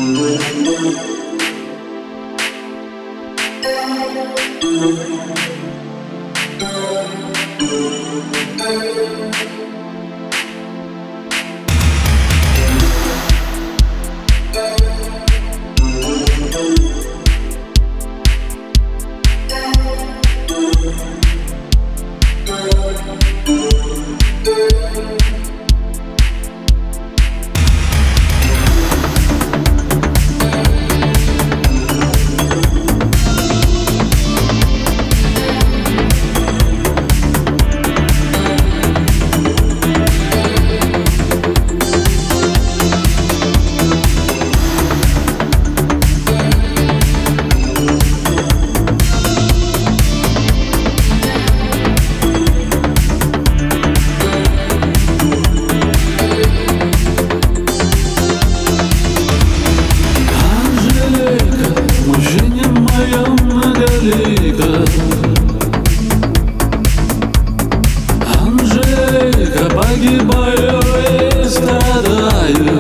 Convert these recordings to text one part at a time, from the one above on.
Погибаю и страдаю.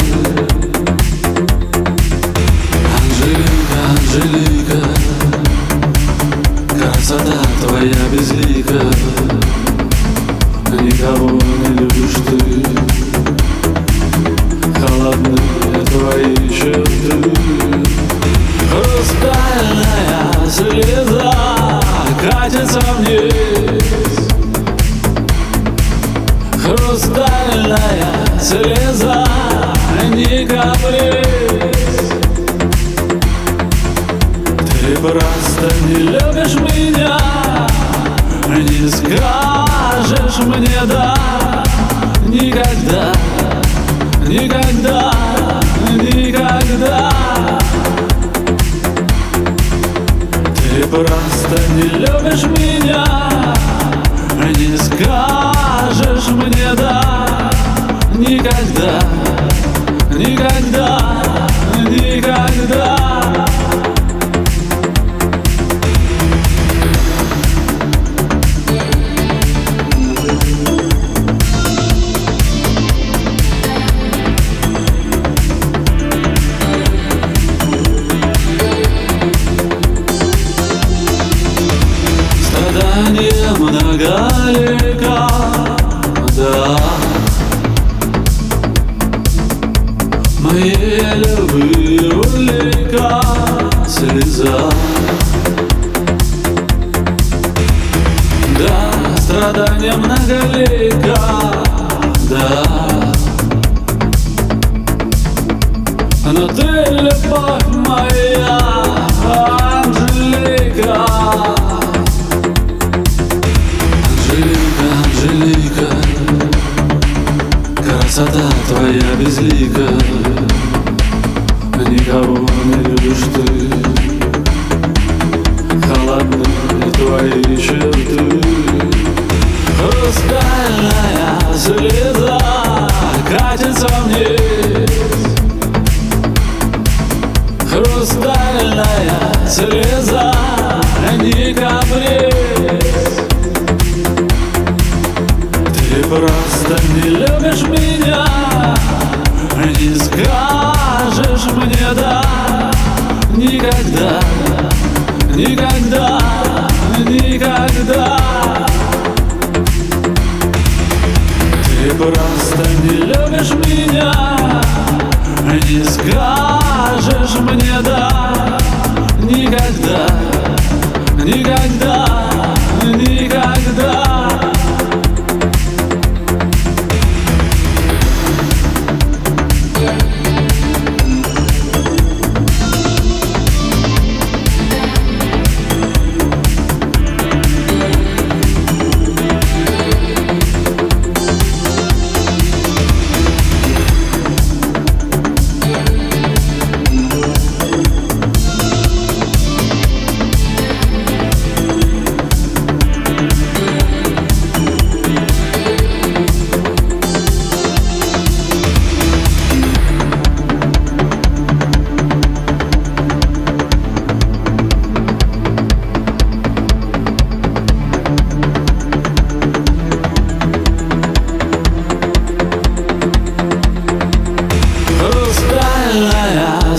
Анжелика, Анжелика, красота твоя безлика. Никого не любишь ты, холодны твои черты. Хрустальная слеза катится вниз. Хрустальная слеза, не каприз. Ты просто не любишь меня, не скажешь мне да. Никогда, никогда, никогда. Ты просто не любишь меня, не скажешь мне да. Никогда, никогда, никогда. Страдания многолика, да. Моей любви улика слеза. Да, страдания многолика, да. Но ты любовь моя, Анжелика. Анжелика, Анжелика, красота твоя безлика. Никого не любишь ты, холодны твои черты. Хрустальная слеза катится вниз. Хрустальная слеза, не каприз. Ты просто не любишь меня, не скажешь мне да. Никогда, никогда, никогда. Ты просто не любишь меня, не скажешь мне да. Никогда, никогда, никогда.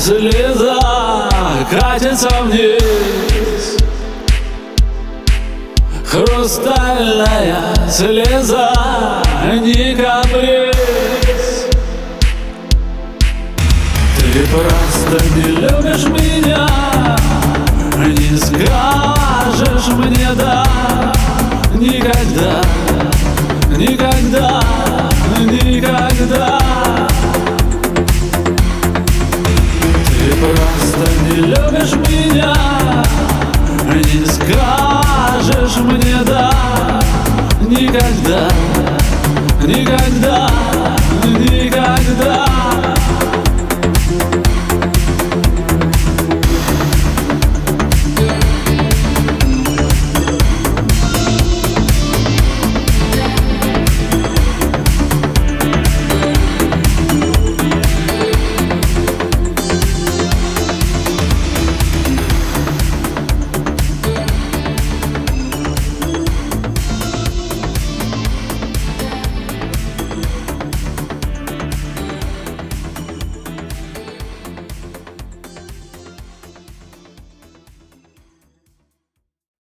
слеза катится вниз. Хрустальная слеза, не каприз. Ты просто не любишь меня, не скажешь мне да. Никогда, никогда, никогда. Ты просто не любишь меня, не скажешь мне да. Никогда, никогда.